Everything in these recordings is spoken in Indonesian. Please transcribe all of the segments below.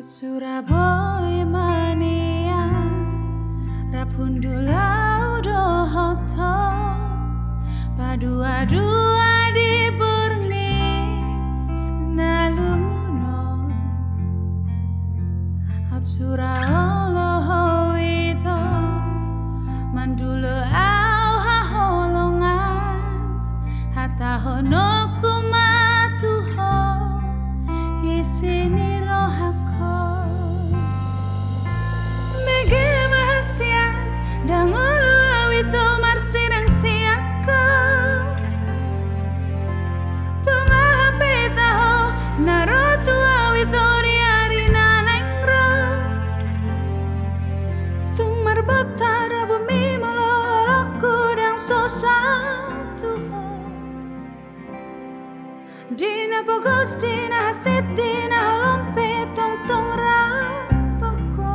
Surabaya mania Rapundula udohoto Padua-dua di burni nalunguno Suraolo itu mandula au haholongan Hatta hono kumatuho isini rohako Mege mahasiat dangulu awito marsinang siako Tunga hapetaho narotu awito riarina nengro Tung marbotara bumi mololoku dan sosatuho Dina pogos, dina hasit, dina holompe, tong rapoko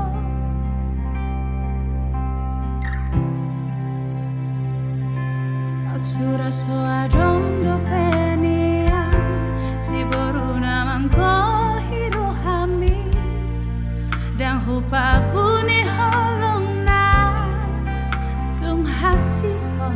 Atsura so adom do penia Si boruna mangko hirohami Dang hupa puni holong na Tung hasito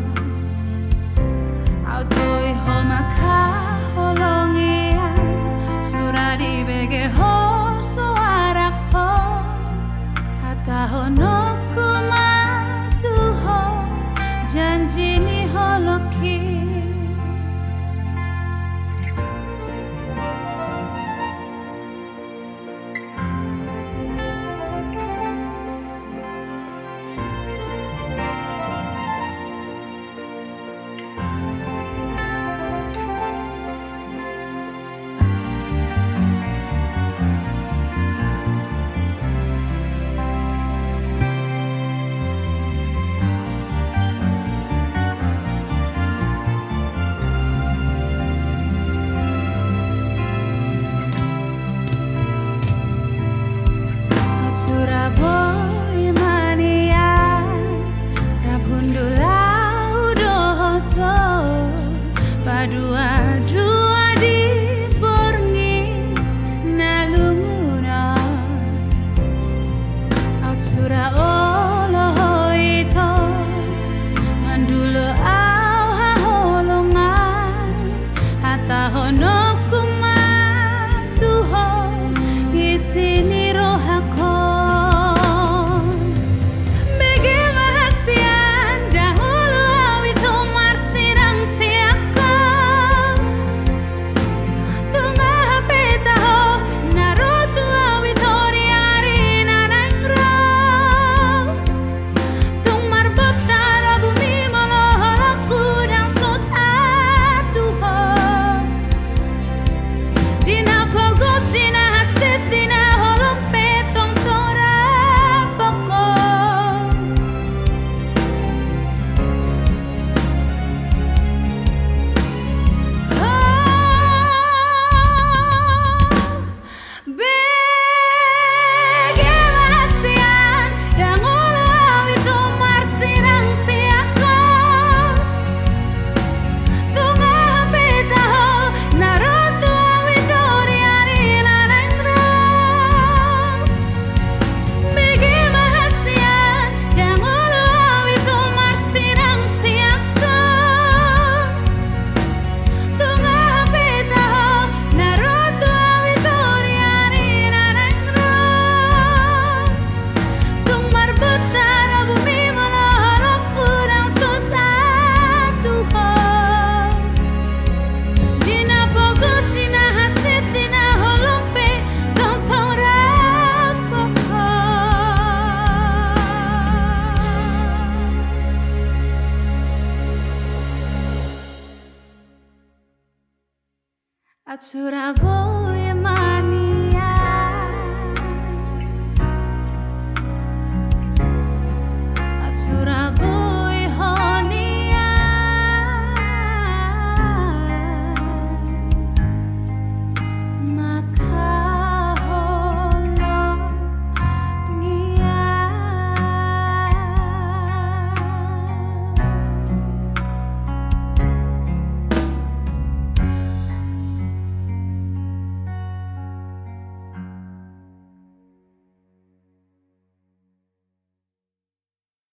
Autoi homaka holongia suradi bege ho suara ho hatta hono kumatu ho janji ni holoki Surabaya mania Rapundula udohoto Padua-dua di borngi nalunguna Suraolo itu mandulu au haholongan Hatta hono kumatuho isini rohako Surabaya mania